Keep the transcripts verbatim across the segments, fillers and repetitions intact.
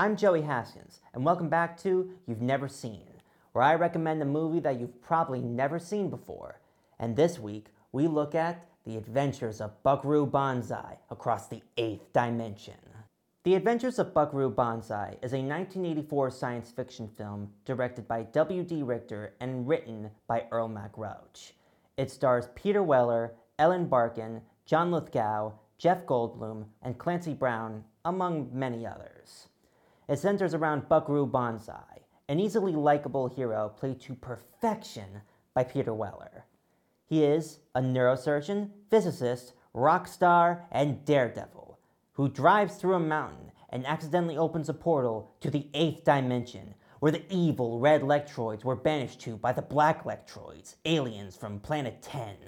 I'm Joey Haskins, and welcome back to You've Never Seen, where I recommend a movie that you've probably never seen before. And this week, we look at The Adventures of Buckaroo Banzai Across the Eighth Dimension. The Adventures of Buckaroo Banzai is a nineteen eighty-four science fiction film directed by W D Richter and written by Earl Mac Roach. It stars Peter Weller, Ellen Barkin, John Lithgow, Jeff Goldblum, and Clancy Brown, among many others. It centers around Buckaroo Banzai, an easily likable hero played to perfection by Peter Weller. He is a neurosurgeon, physicist, rock star, and daredevil who drives through a mountain and accidentally opens a portal to the eighth dimension, where the evil red Lectroids were banished to by the black Lectroids, aliens from Planet ten.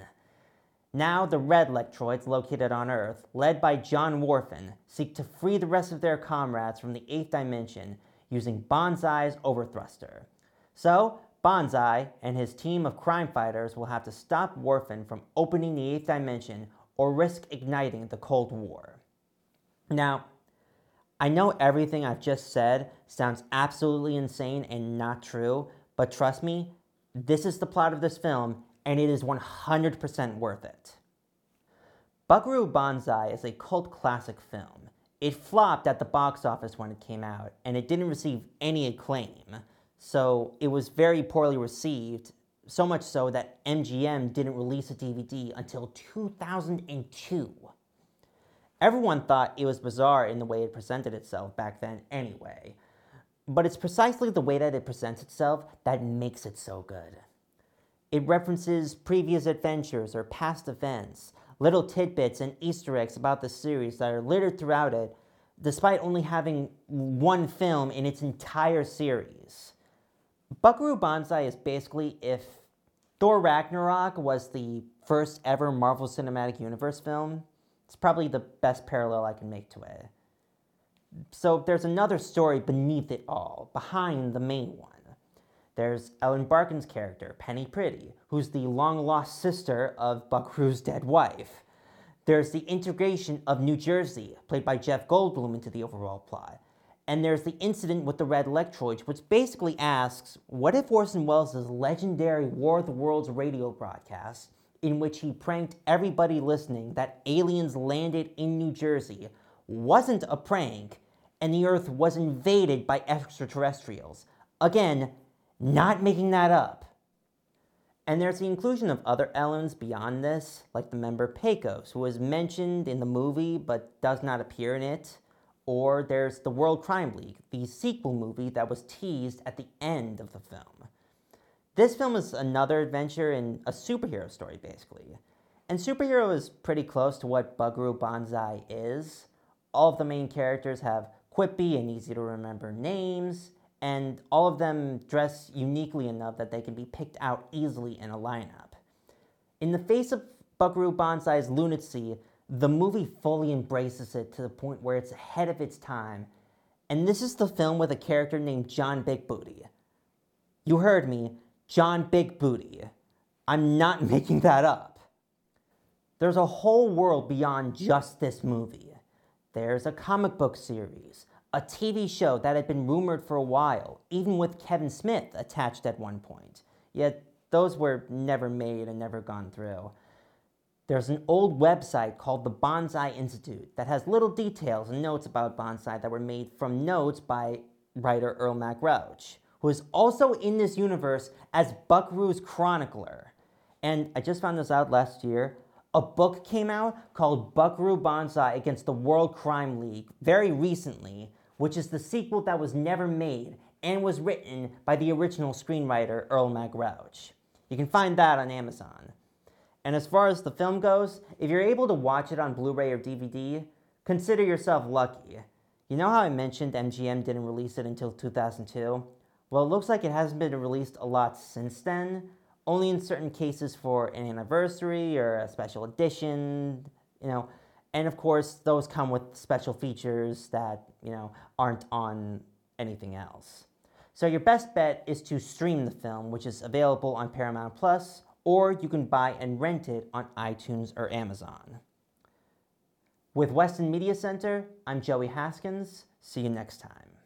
Now the red Lectroids located on Earth, led by John Worfen, seek to free the rest of their comrades from the eighth dimension using Banzai's overthruster. So, Banzai and his team of crime fighters will have to stop Worfen from opening the eighth dimension or risk igniting the Cold War. Now, I know everything I've just said sounds absolutely insane and not true, but trust me, this is the plot of this film, and it is one hundred percent worth it. Buckaroo Banzai is a cult classic film. It flopped at the box office when it came out, and it didn't receive any acclaim, so it was very poorly received, so much so that M G M didn't release a D V D until two thousand two. Everyone thought it was bizarre in the way it presented itself back then anyway, but it's precisely the way that it presents itself that makes it so good. It references previous adventures or past events, little tidbits and Easter eggs about the series that are littered throughout it, despite only having one film in its entire series. Buckaroo Banzai is basically if Thor Ragnarok was the first ever Marvel Cinematic Universe film. It's probably the best parallel I can make to it. So there's another story beneath it all, behind the main one. There's Ellen Barkin's character, Penny Priddy, who's the long-lost sister of Buckaroo's dead wife. There's the integration of New Jersey, played by Jeff Goldblum, into the overall plot. And there's the incident with the red Lectroids, which basically asks, what if Orson Welles' legendary War of the Worlds radio broadcast, in which he pranked everybody listening that aliens landed in New Jersey, wasn't a prank, and the Earth was invaded by extraterrestrials? Again, not making that up. And there's the inclusion of other elements beyond this, like the member Pecos, who is mentioned in the movie but does not appear in it. Or there's the World Crime League, the sequel movie that was teased at the end of the film. This film is another adventure in a superhero story, basically. And superhero is pretty close to what Buckaroo Banzai is. All of the main characters have quippy and easy to remember names, and all of them dress uniquely enough that they can be picked out easily in a lineup. In the face of Buckaroo Banzai's lunacy, the movie fully embraces it to the point where it's ahead of its time, and this is the film with a character named John Big Booty. You heard me, John Big Booty. I'm not making that up. There's a whole world beyond just this movie. There's a comic book series, a T V show that had been rumored for a while, even with Kevin Smith attached at one point. Yet those were never made and never gone through. There's an old website called the Banzai Institute that has little details and notes about Banzai that were made from notes by writer Earl Mac Roach, who is also in this universe as Buckaroo's chronicler. And I just found this out last year. A book came out called Buckaroo Banzai Against the World Crime League very recently, which is the sequel that was never made and was written by the original screenwriter Earl Mac Roach. You can find that on Amazon. And as far as the film goes, if you're able to watch it on Blu-ray or D V D, consider yourself lucky. You know how I mentioned M G M didn't release it until two thousand two? Well, it looks like it hasn't been released a lot since then, only in certain cases for an anniversary or a special edition, you know. And of course, those come with special features that, you know, aren't on anything else. So your best bet is to stream the film, which is available on Paramount Plus, or you can buy and rent it on iTunes or Amazon. With Weston Media Center, I'm Joey Haskins. See you next time.